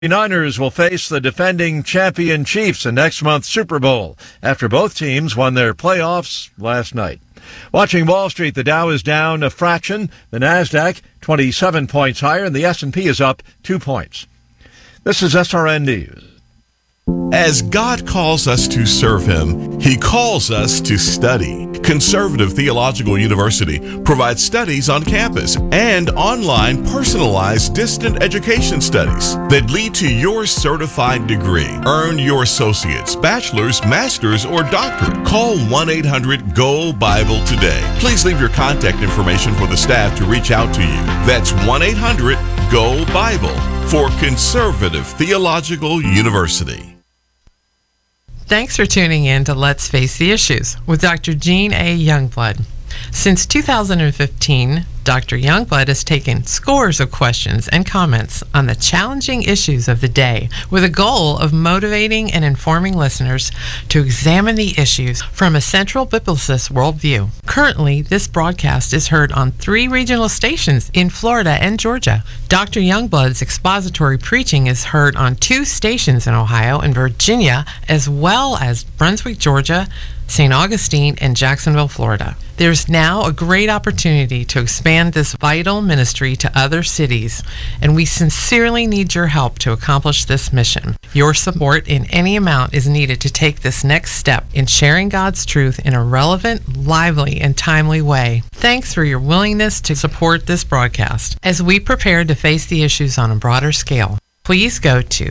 Niners will face the defending champion Chiefs in next month's Super Bowl after both teams won their playoffs last night. Watching Wall Street, the Dow is down a fraction, the Nasdaq 27 points higher, and the S&P is up 2 points. This is SRN News. As God calls us to serve Him, He calls us to study. Conservative Theological University provides studies on campus and online personalized distant education studies that lead to your certified degree. Earn your associate's, bachelor's, master's, or doctorate. Call 1-800-GO-BIBLE today. Please leave your contact information for the staff to reach out to you. That's 1-800-GO-BIBLE for Conservative Theological University. Thanks for tuning in to Let's Face the Issues with Dr. Gene A. Youngblood. Since 2015, Dr. Youngblood has taken scores of questions and comments on the challenging issues of the day with a goal of motivating and informing listeners to examine the issues from a central biblicist worldview. Currently, this broadcast is heard on 3 regional stations in Florida and Georgia. Dr. Youngblood's expository preaching is heard on 2 stations in Ohio and Virginia, as well as Brunswick, Georgia, St. Augustine, and Jacksonville, Florida. There's now a great opportunity to expand this vital ministry to other cities, and we sincerely need your help to accomplish this mission. Your support in any amount is needed to take this next step in sharing God's truth in a relevant, lively, and timely way. Thanks for your willingness to support this broadcast as we prepare to face the issues on a broader scale. Please go to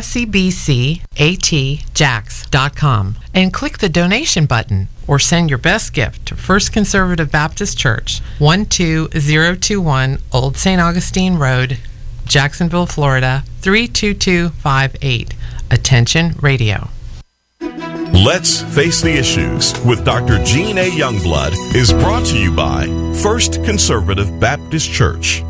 fcbcatjax.com and click the donation button or send your best gift to First Conservative Baptist Church, 12021 Old St. Augustine Road, Jacksonville, Florida, 32258. Attention Radio. Let's Face the Issues with Dr. Gene A. Youngblood is brought to you by First Conservative Baptist Church.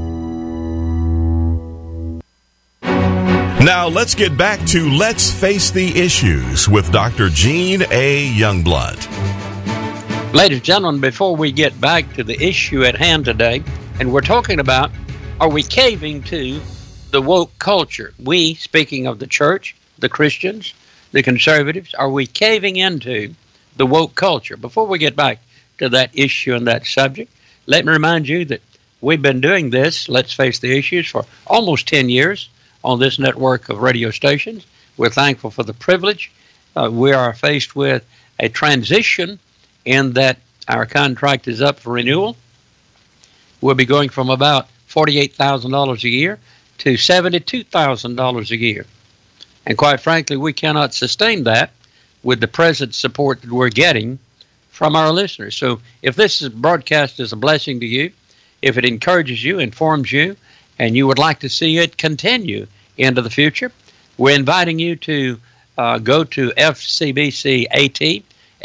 Now let's get back to Let's Face the Issues with Dr. Gene A. Youngblood. Ladies and gentlemen, before we get back to the issue at hand today, and we're talking about, are we caving to the woke culture? We, speaking of the church, the Christians, the conservatives, are we caving into the woke culture? Before we get back to that issue and that subject, let me remind you that we've been doing this, Let's Face the Issues, for almost 10 years. On this network of radio stations. We're thankful for the privilege. We are faced with a transition in that our contract is up for renewal. We'll be going from about $48,000 a year to $72,000 a year. And quite frankly, we cannot sustain that with the present support that we're getting from our listeners. So if this broadcast is a blessing to you, if it encourages you, informs you, and you would like to see it continue into the future, we're inviting you to go to FCBCAT,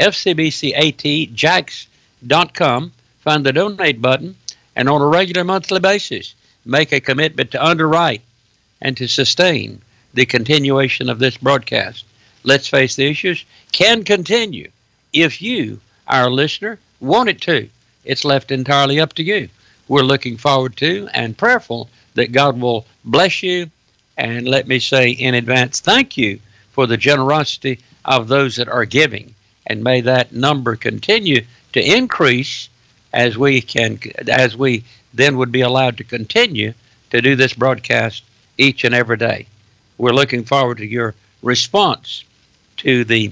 FCBCATjax.com, find the donate button, and on a regular monthly basis, make a commitment to underwrite and to sustain the continuation of this broadcast. Let's Face the Issues can continue if you, our listener, want it to. It's left entirely up to you. We're looking forward to and prayerful that God will bless you, and let me say in advance, thank you for the generosity of those that are giving, and may that number continue to increase as we then would be allowed to continue to do this broadcast each and every day. We're looking forward to your response to the,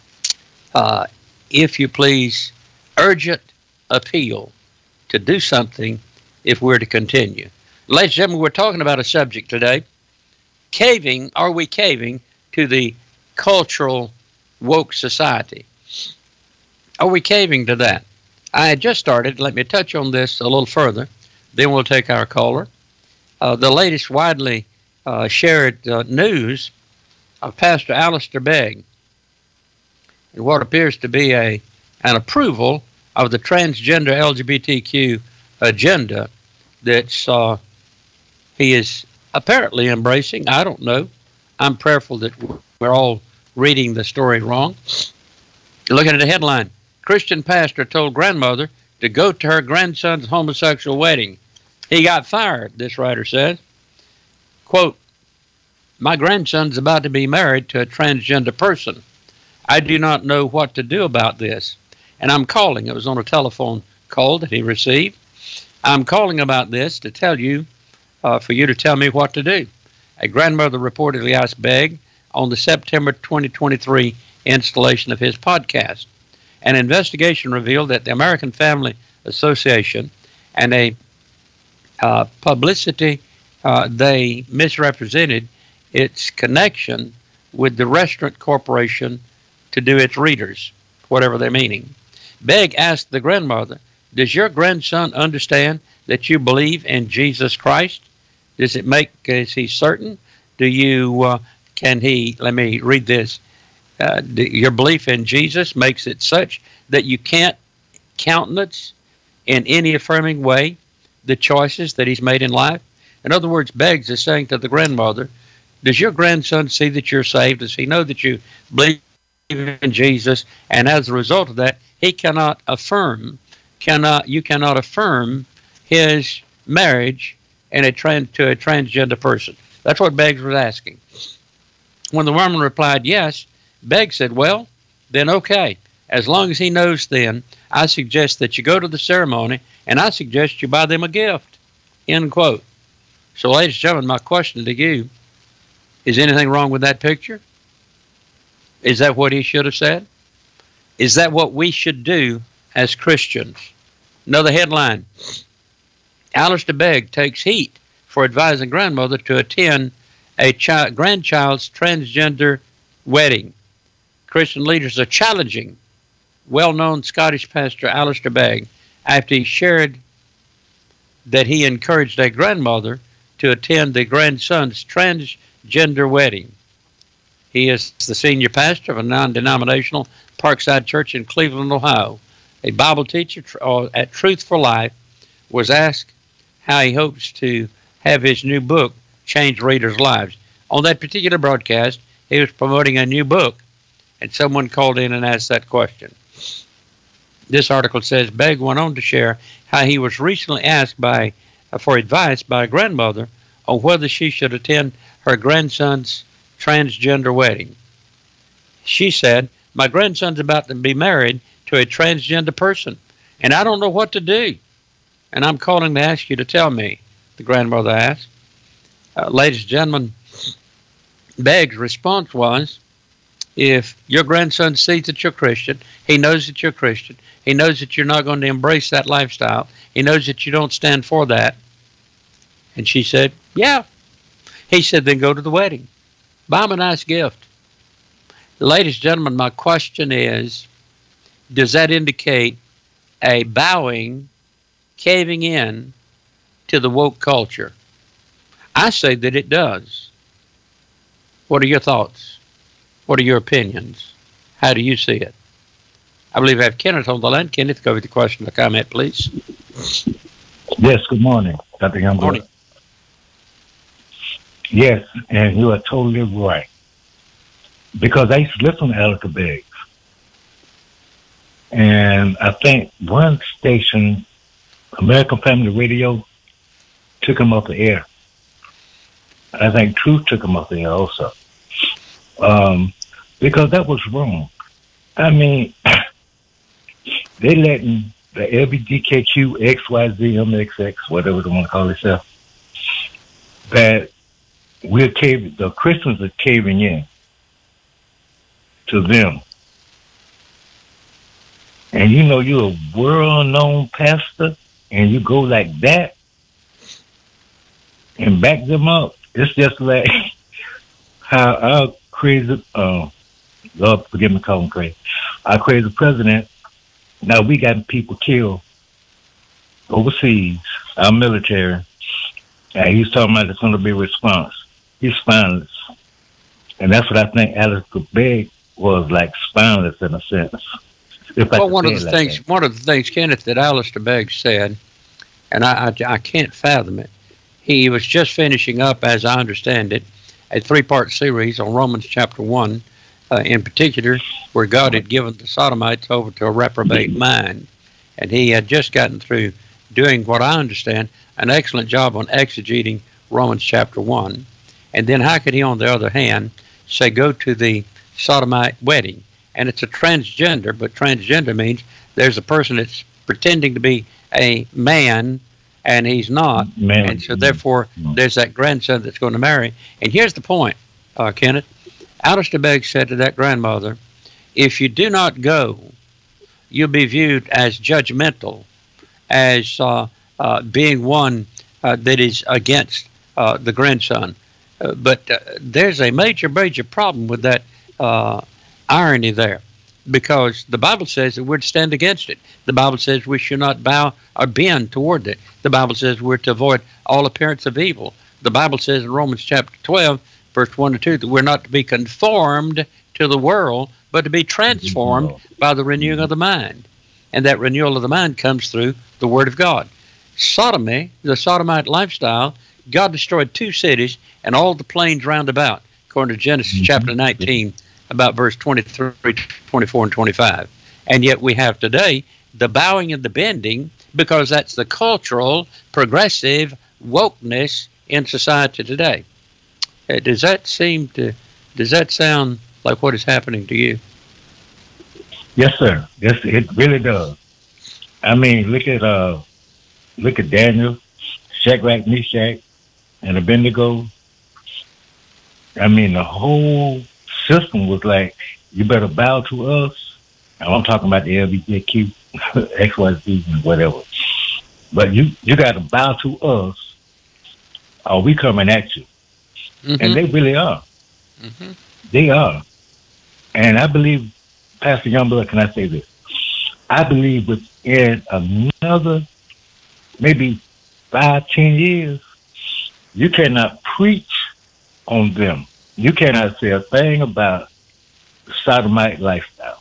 if you please, urgent appeal to do something if we're to continue. Ladies and gentlemen, we're talking about a subject today. Are we caving to the cultural woke society? Are we caving to that? I had just started. Let me touch on this a little further. Then we'll take our caller. The latest widely shared news of Pastor Alistair Begg and what appears to be an approval of the transgender LGBTQ agenda that's he is apparently embracing. I don't know. I'm prayerful that we're all reading the story wrong. Looking at the headline, Christian pastor told grandmother to go to her grandson's homosexual wedding. He got fired, this writer says. Quote, My grandson's about to be married to a transgender person. I do not know what to do about this. And I'm calling. It was on a telephone call that he received. I'm calling about this to tell you, for you to tell me what to do. A grandmother reportedly asked Begg on the September 2023 installation of his podcast. An investigation revealed that the American Family Association and a publicity, they misrepresented its connection with the Restaurant Corporation to do its readers, whatever their meaning. Begg asked the grandmother, does your grandson understand that you believe in Jesus Christ? Is he certain? Do you, let me read this. Your belief in Jesus makes it such that you can't countenance in any affirming way the choices that he's made in life. In other words, Beggs is saying to the grandmother, does your grandson see that you're saved? Does he know that you believe in Jesus? And as a result of that, he cannot affirm, you cannot affirm his marriage to a transgender person. That's what Beggs was asking. When the woman replied yes, Beggs said, well, then okay. As long as he knows then, I suggest that you go to the ceremony and I suggest you buy them a gift. End quote. So, ladies and gentlemen, my question to you, is anything wrong with that picture? Is that what he should have said? Is that what we should do as Christians? Another headline. Alistair Begg takes heat for advising grandmother to attend a grandchild's transgender wedding. Christian leaders are challenging well-known Scottish pastor Alistair Begg after he shared that he encouraged a grandmother to attend the grandson's transgender wedding. He is the senior pastor of a non-denominational Parkside Church in Cleveland, Ohio. A Bible teacher at Truth for Life was asked how he hopes to have his new book change readers' lives. On that particular broadcast, he was promoting a new book, and someone called in and asked that question. This article says Begg went on to share how he was recently asked for advice by a grandmother on whether she should attend her grandson's transgender wedding. She said, my grandson's about to be married to a transgender person, and I don't know what to do. And I'm calling to ask you to tell me, the grandmother asked. Ladies and gentlemen, Begg's response was, if your grandson sees that you're Christian, he knows that you're Christian, he knows that you're not going to embrace that lifestyle, he knows that you don't stand for that. And she said, yeah. He said, then go to the wedding. Buy him a nice gift. Ladies and gentlemen, my question is, does that indicate a bowing, caving in to the woke culture? I say that it does. What are your thoughts? What are your opinions? How do you see it? I believe I have Kenneth on the line. Kenneth, go with the question or comment, please. Yes, good morning, Dr. Youngblood. Morning. Yes, and you are totally right. Because I used to listen to Alistair Begg. And I think one station, American Family Radio, took him off the air. I think Truth took him off the air also. Because that was wrong. I mean, they letting the LGBTQ, XYZ, MXX, whatever they want to call themselves, that the Christians are caving in to them. And you know you're a world-known pastor, and you go like that and back them up. It's just like how our crazy, Lord forgive me calling crazy, our crazy president, now we got people killed overseas, our military, and he's talking about there's going to be a response. He's spineless. And that's what I think Alistair Begg was, like, spineless in a sense. Well, one of the things, Kenneth, that Alistair Begg said, and I can't fathom it, he was just finishing up, as I understand it, a 3-part series on Romans chapter 1, in particular, where God had given the Sodomites over to a reprobate mind. And he had just gotten through doing what I understand, an excellent job on exegeting Romans chapter 1. And then how could he, on the other hand, say go to the sodomite wedding? And it's a transgender, but transgender means there's a person that's pretending to be a man and he's not. Man. And so therefore there's that grandson that's going to marry. And here's the point, Kenneth. Alistair Begg said to that grandmother, if you do not go, you'll be viewed as judgmental, as being one that is against the grandson. But there's a major problem with that irony there, because the Bible says that we're to stand against it. The Bible says we should not bow or bend toward it. The Bible says we're to avoid all appearance of evil. The Bible says in Romans chapter 12, verse 1 to 2, that we're not to be conformed to the world, but to be transformed by the renewing of the mind. And that renewal of the mind comes through the Word of God. Sodomy, the sodomite lifestyle, God destroyed 2 cities and all the plains round about, according to Genesis chapter 19, about verse 23, 24, and 25. And yet we have today the bowing and the bending, because that's the cultural, progressive wokeness in society today. Does that sound like what is happening to you? Yes, sir. Yes, it really does. I mean, look at Daniel, Shadrach, Meshach, and Abednego. I mean, the whole system was like, you better bow to us. Now, I'm talking about the LGBTQ, XYZ, and whatever. But you got to bow to us, or we coming at you. Mm-hmm. And they really are. Mm-hmm. They are. And I believe, Pastor Youngblood, can I say this? I believe within another maybe 5-10 years, you cannot preach on them. You cannot say a thing about the sodomite lifestyle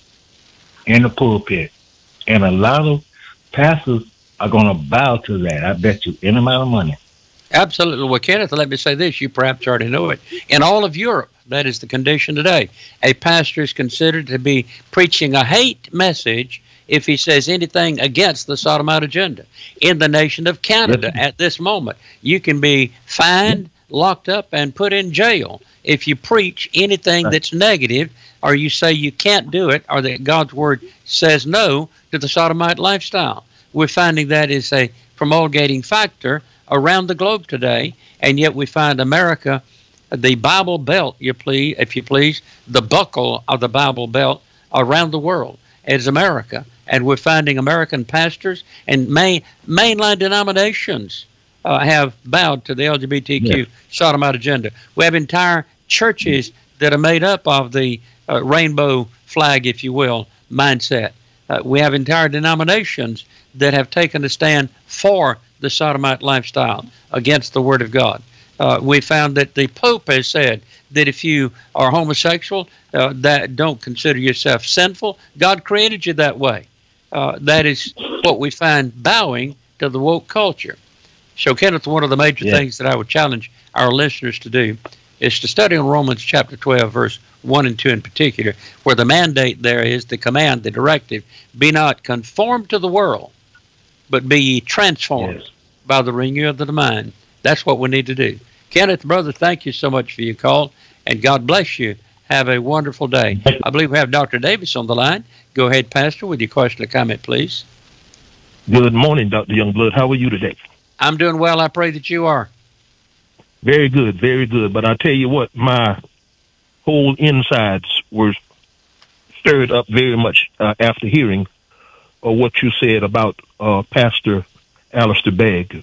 in the pulpit. And a lot of pastors are going to bow to that. I bet you any amount of money. Absolutely. Well, Kenneth, let me say this. You perhaps already know it. In all of Europe, that is the condition today. A pastor is considered to be preaching a hate message if he says anything against the sodomite agenda. In the nation of Canada, at this moment, you can be fined, locked up, and put in jail if you preach anything that's negative, or you say you can't do it, or that God's Word says no to the sodomite lifestyle. We're finding that is a promulgating factor around the globe today, and yet we find America, the Bible Belt, if you please, the buckle of the Bible Belt around the world is America. And we're finding American pastors and mainline denominations have bowed to the LGBTQ sodomite agenda. We have entire churches that are made up of the rainbow flag, if you will, mindset. We have entire denominations that have taken a stand for the sodomite lifestyle against the Word of God. We found that the Pope has said that if you are homosexual, that don't consider yourself sinful. God created you that way. That is what we find bowing to the woke culture. So, Kenneth, one of the major things that I would challenge our listeners to do is to study on Romans chapter 12, verse 1 and 2 in particular, where the mandate there is, the command, the directive, be not conformed to the world, but be ye transformed by the renewing of the mind. That's what we need to do. Kenneth, brother, thank you so much for your call, and God bless you. Have a wonderful day. I believe we have Dr. Davis on the line. Go ahead, Pastor, with your question or comment, please. Good morning, Dr. Youngblood. How are you today? I'm doing well. I pray that you are. Very good, very good. But I tell you what, my whole insides were stirred up very much after hearing what you said about Pastor Alistair Begg.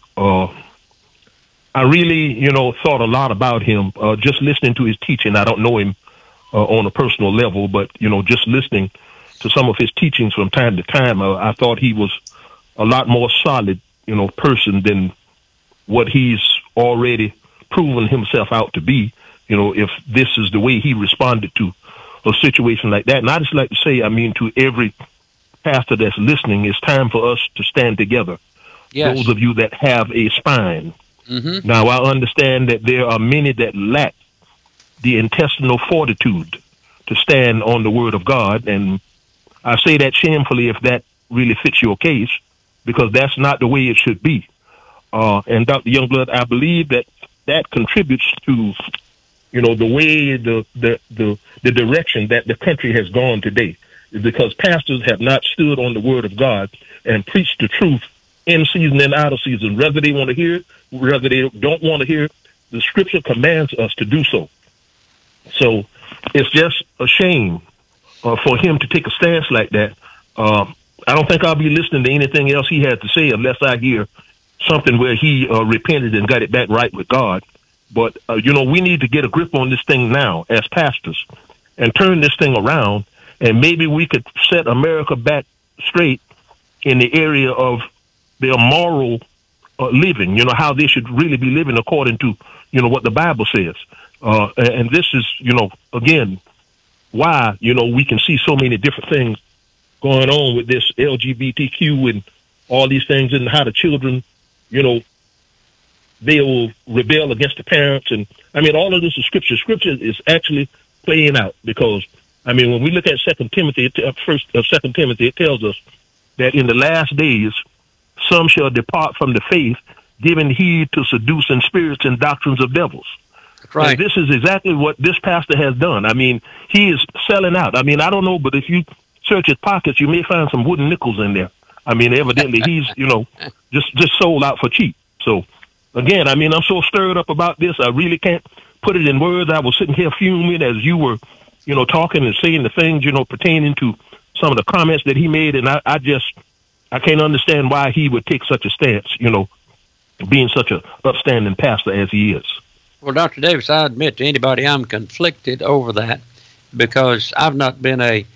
I really, thought a lot about him. Just listening to his teaching, I don't know him on a personal level, but, just listening to some of his teachings from time to time, I thought he was a lot more solid, person than what he's already proven himself out to be, if this is the way he responded to a situation like that. And I just like to say, to every pastor that's listening, it's time for us to stand together. Yes. Those of you that have a spine. Mm-hmm. Now, I understand that there are many that lack the intestinal fortitude to stand on the Word of God. And I say that shamefully if that really fits your case, because that's not the way it should be. And Dr. Youngblood, I believe that contributes to the way the direction that the country has gone today is because pastors have not stood on the word of God and preached the truth in season and out of season, whether they want to hear it, whether they don't want to hear it. The scripture commands us to do so. So it's just a shame for him to take a stance like that. I don't think I'll be listening to anything else he has to say unless I hear something where he repented and got it back right with God. But, we need to get a grip on this thing now as pastors and turn this thing around. And maybe we could set America back straight in the area of their moral living, how they should really be living according to, what the Bible says. And this is, again, why, we can see so many different things going on with this LGBTQ and all these things, and how the children, they will rebel against the parents. And I mean, all of this is scripture. Scripture is actually playing out, because I mean, when we look at 2 Timothy, it tells us that in the last days, some shall depart from the faith, giving heed to seducing spirits and doctrines of devils. Right. And this is exactly what this pastor has done. I mean, he is selling out. I mean, I don't know, but if you search his pockets, you may find some wooden nickels in there. I mean, evidently he's, just sold out for cheap. So again, I mean, I'm so stirred up about this. I really can't put it in words. I was sitting here fuming as you were, talking and saying the things, pertaining to some of the comments that he made. And I can't understand why he would take such a stance, being such a upstanding pastor as he is. Well, Dr. Davis, I admit to anybody I'm conflicted over that, because I've not been a,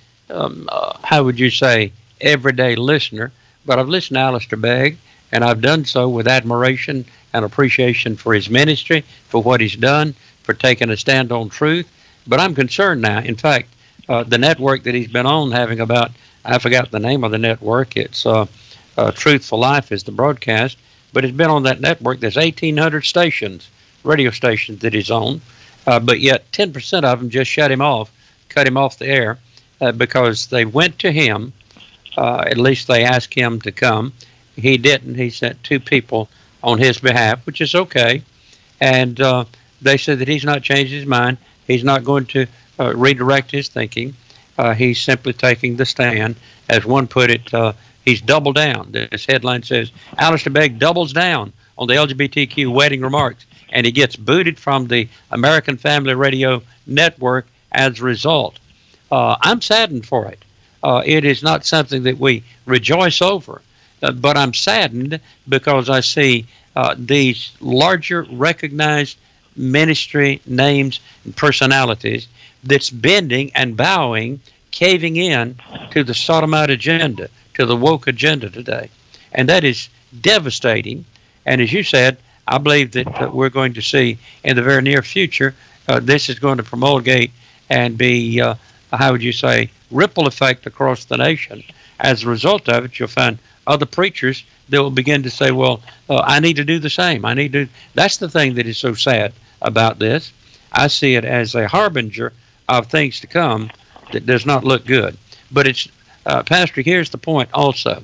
how would you say, everyday listener, but I've listened to Alistair Begg, and I've done so with admiration and appreciation for his ministry, for what he's done, for taking a stand on truth. But I'm concerned now. In fact, the network that he's been on, having about, I forgot the name of the network, it's Truth for Life is the broadcast, but it's been on that network. There's 1,800 stations, radio stations that he's on, but yet 10% of them just cut him off the air, because they went to him. At least they asked him to come. He didn't. He sent 2 people on his behalf, which is okay. And they said that he's not changed his mind. He's not going to redirect his thinking. He's simply taking the stand. As one put it, he's doubled down. This headline says, Alistair Begg doubles down on the LGBTQ wedding remarks, and he gets booted from the American Family Radio Network as a result. I'm saddened for it. It is not something that we rejoice over, but I'm saddened because I see these larger recognized ministry names and personalities that's bending and bowing, caving in to the sodomite agenda, to the woke agenda today. And that is devastating. And as you said, I believe that we're going to see in the very near future, this is going to promulgate and be, how would you say, ripple effect across the nation. As a result of it, you'll find other preachers that will begin to say, well, I need to do the same. That's the thing that is so sad about this. I see it as a harbinger of things to come that does not look good. But it's, Pastor, here's the point also.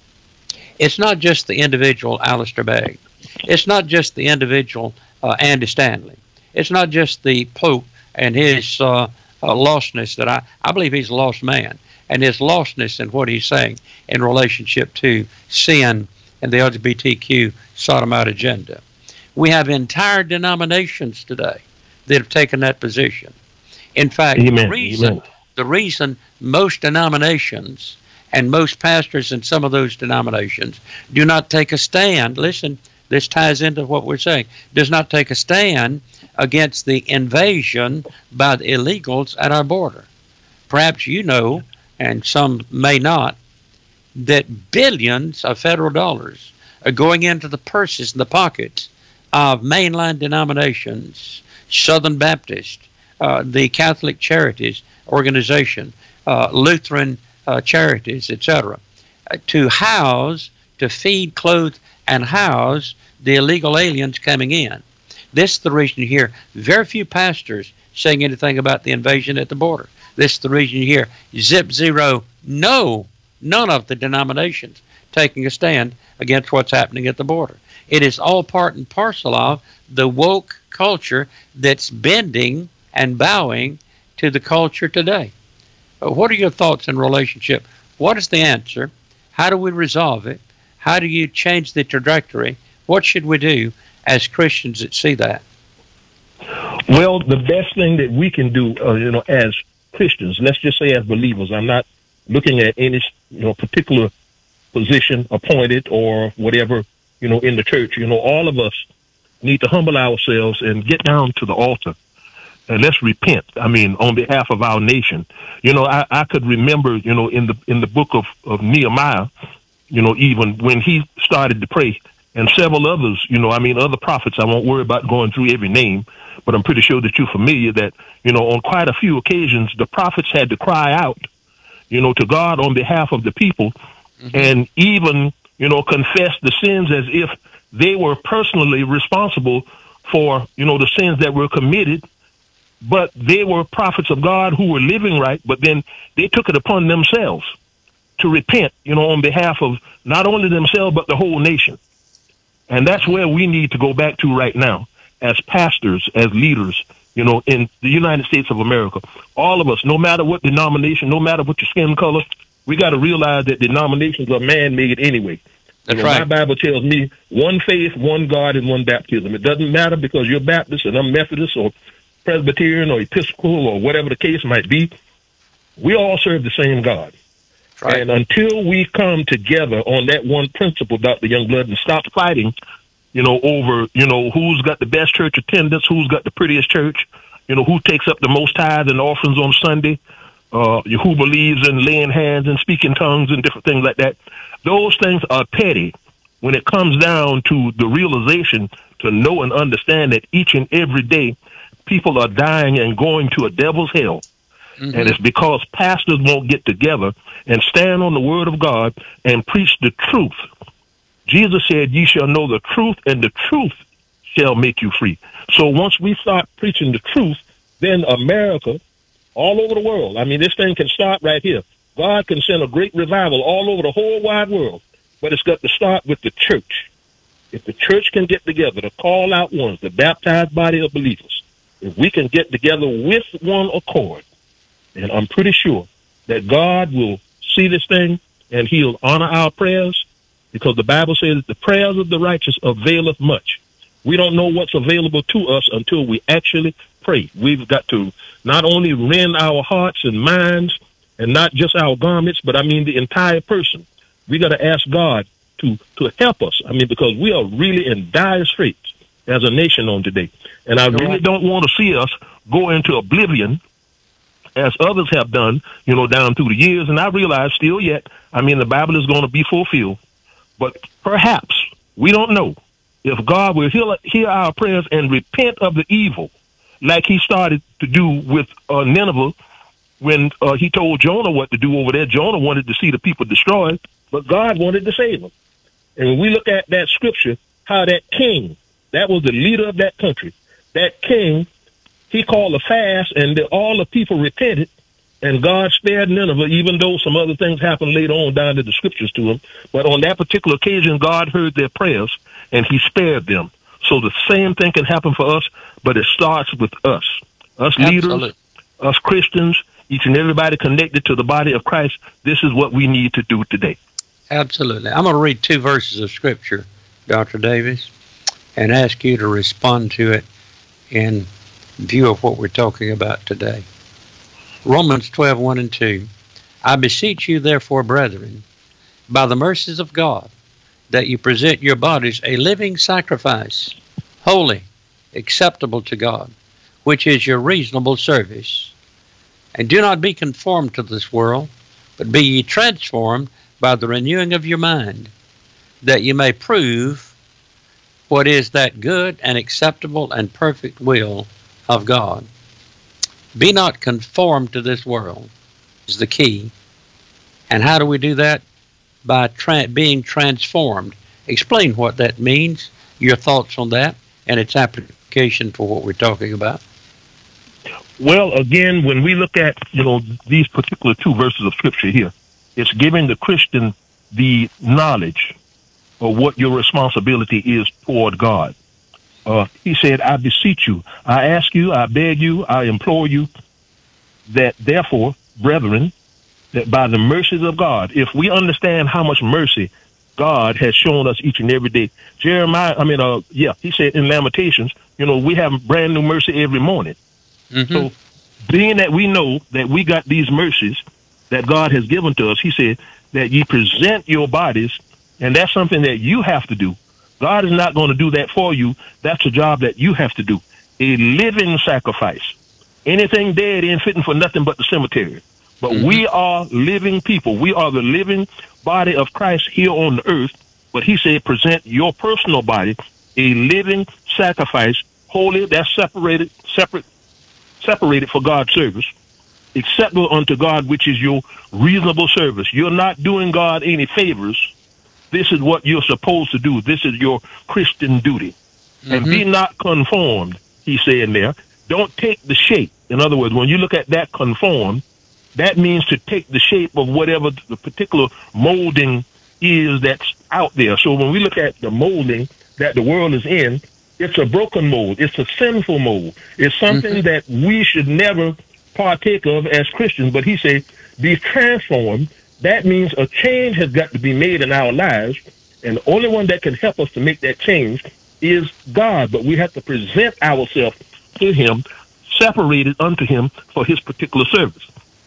It's not just the individual Alistair Begg. It's not just the individual Andy Stanley. It's not just the Pope and his lostness that I believe he's a lost man, and his lostness in what he's saying in relationship to sin and the LGBTQ sodomite agenda. We have entire denominations today that have taken that position. In fact, the reason most denominations and most pastors in some of those denominations do not take a stand, listen, this ties into what we're saying, does not take a stand against the invasion by the illegals at our border. Perhaps you know, and some may not, that billions of federal dollars are going into the purses and the pockets of mainline denominations, Southern Baptist, the Catholic Charities Organization, Lutheran Charities, etc., to house, to feed, clothe, and house the illegal aliens coming in. This is the reason you hear very few pastors saying anything about the invasion at the border. This is the reason you hear zip zero, none of the denominations taking a stand against what's happening at the border. It is all part and parcel of the woke culture that's bending and bowing to the culture today. What are your thoughts in relationship? What is the answer? How do we resolve it? How do you change the trajectory? What should we do as Christians that see that? Well, the best thing that we can do, as Christians, let's just say as believers, I'm not looking at any, particular position appointed or whatever, in the church. All of us need to humble ourselves and get down to the altar and let's repent. I mean, on behalf of our nation. I could remember, in the book of Nehemiah, even when he started to pray, and several others, other prophets. I won't worry about going through every name, but I'm pretty sure that you're familiar that, on quite a few occasions, the prophets had to cry out, to God on behalf of the people, and even, confess the sins as if they were personally responsible for, the sins that were committed. But they were prophets of God who were living right, but then they took it upon themselves to repent, on behalf of not only themselves, but the whole nation. And that's where we need to go back to right now as pastors, as leaders, in the United States of America. All of us, no matter what denomination, no matter what your skin color, we got to realize that denominations are man-made anyway. That's right. My Bible tells me one faith, one God, and one baptism. It doesn't matter because you're Baptist and I'm Methodist or Presbyterian or Episcopal or whatever the case might be. We all serve the same God. Right. And until we come together on that one principle, Dr. Youngblood, and stop fighting, over, who's got the best church attendance, who's got the prettiest church, who takes up the most tithes and offerings on Sunday, who believes in laying hands and speaking tongues and different things like that. Those things are petty when it comes down to the realization to know and understand that each and every day people are dying and going to a devil's hell. Mm-hmm. And it's because pastors won't get together and stand on the word of God and preach the truth. Jesus said, ye shall know the truth, and the truth shall make you free. So once we start preaching the truth, then America, all over the world, this thing can start right here. God can send a great revival all over the whole wide world, but it's got to start with the church. If the church can get together, the call out ones, the baptized body of believers, if we can get together with one accord, and I'm pretty sure that God will see this thing and he'll honor our prayers, because the Bible says that the prayers of the righteous availeth much. We don't know what's available to us until we actually pray. We've got to not only rend our hearts and minds and not just our garments, but the entire person. We got to ask God to help us. Because we are really in dire straits as a nation on today. And I really don't want to see us go into oblivion as others have done, down through the years. And I realize still yet, the Bible is going to be fulfilled. But perhaps, we don't know, if God will hear our prayers and repent of the evil, like he started to do with Nineveh when he told Jonah what to do over there. Jonah wanted to see the people destroyed, but God wanted to save them. And when we look at that scripture, how that king, that was the leader of that country, that king, he called a fast, and all the people repented, and God spared Nineveh, even though some other things happened later on down in the scriptures to him. But on that particular occasion, God heard their prayers, and he spared them. So the same thing can happen for us, but it starts with us. Us leaders, us Christians, each and everybody connected to the body of Christ. This is what we need to do today. Absolutely. I'm going to read 2 verses of Scripture, Dr. Davis, and ask you to respond to it in view of what we're talking about today. Romans 12:1 and 2. I beseech you, therefore, brethren, by the mercies of God, that you present your bodies a living sacrifice, holy, acceptable to God, which is your reasonable service. And do not be conformed to this world, but be ye transformed by the renewing of your mind, that you may prove what is that good and acceptable and perfect will of God. Be not conformed to this world is the key. And how do we do that? By being transformed. Explain what that means, your thoughts on that, and its application for what we're talking about. Well, again, when we look at, these particular 2 verses of Scripture here, it's giving the Christian the knowledge of what your responsibility is toward God. he said, I beseech you, I ask you, I beg you, I implore you, that therefore, brethren, that by the mercies of God, if we understand how much mercy God has shown us each and every day. He said in Lamentations, we have brand new mercy every morning. Mm-hmm. So being that we know that we got these mercies that God has given to us, he said that ye present your bodies, and that's something that you have to do. God is not going to do that for you. That's a job that you have to do. A living sacrifice. Anything dead ain't fitting for nothing but the cemetery. But we are living people. We are the living body of Christ here on the earth. But he said, present your personal body, a living sacrifice, holy, that's separated for God's service, acceptable unto God, which is your reasonable service. You're not doing God any favors. This is what you're supposed to do. This is your Christian duty. And be not conformed, he said there. Don't take the shape. In other words, when you look at that conform, that means to take the shape of whatever the particular molding is that's out there. So when we look at the molding that the world is in, it's a broken mold. It's a sinful mold. It's something that we should never partake of as Christians. But he said, be transformed. That means a change has got to be made in our lives. And the only one that can help us to make that change is God. But we have to present ourselves to him, separated unto him for his particular service.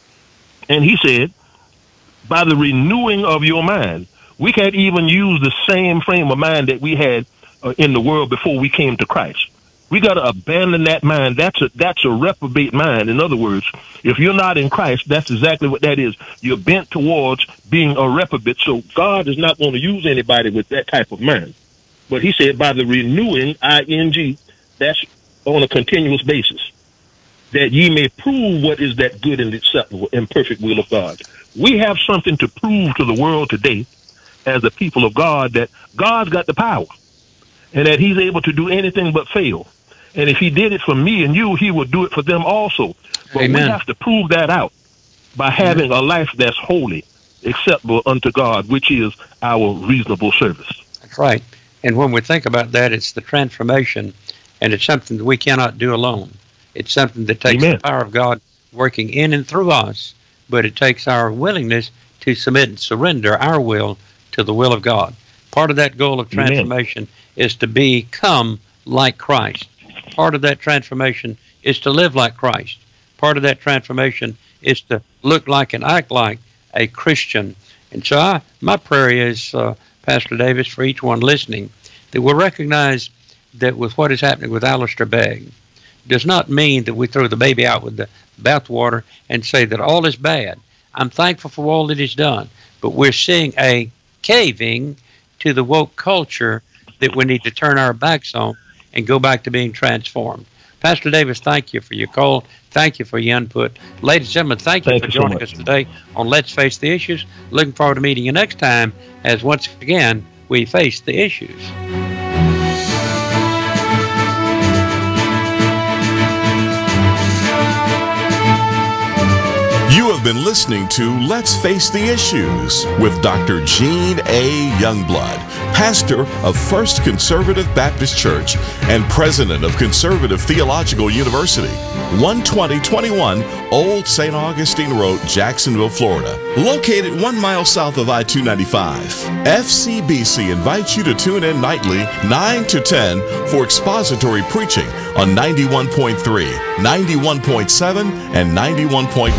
And he said, by the renewing of your mind. We can't even use the same frame of mind that we had in the world before we came to Christ. We got to abandon that mind. That's a reprobate mind. In other words, if you're not in Christ, that's exactly what that is. You're bent towards being a reprobate. So God is not going to use anybody with that type of mind. But he said, by the renewing, ing, that's on a continuous basis, that ye may prove what is that good and acceptable and perfect will of God. We have something to prove to the world today as the people of God, that God's got the power and that he's able to do anything but fail. And if he did it for me and you, he would do it for them also. But we have to prove that out by having a life that's holy, acceptable unto God, which is our reasonable service. That's right. And when we think about that, it's the transformation, and it's something that we cannot do alone. It's something that takes the power of God working in and through us, but it takes our willingness to submit and surrender our will to the will of God. Part of that goal of transformation is to become like Christ. Part of that transformation is to live like Christ. Part of that transformation is to look like and act like a Christian. And so my prayer is, Pastor Davis, for each one listening, that we'll recognize that with what is happening with Alistair Begg, does not mean that we throw the baby out with the bathwater and say that all is bad. I'm thankful for all that he's done, but we're seeing a caving to the woke culture that we need to turn our backs on and go back to being transformed. Pastor Davis, thank you for your call. Thank you for your input. Ladies and gentlemen, thank you for joining us today on Let's Face the Issues. Looking forward to meeting you next time as once again we face the issues. You have been listening to Let's Face the Issues with Dr. Gene A. Youngblood, pastor of First Conservative Baptist Church and president of Conservative Theological University, 12021 Old St. Augustine Road, Jacksonville, Florida, located 1 mile south of I-295. FCBC invites you to tune in nightly 9 to 10 for expository preaching on 91.3, 91.7, and 91.1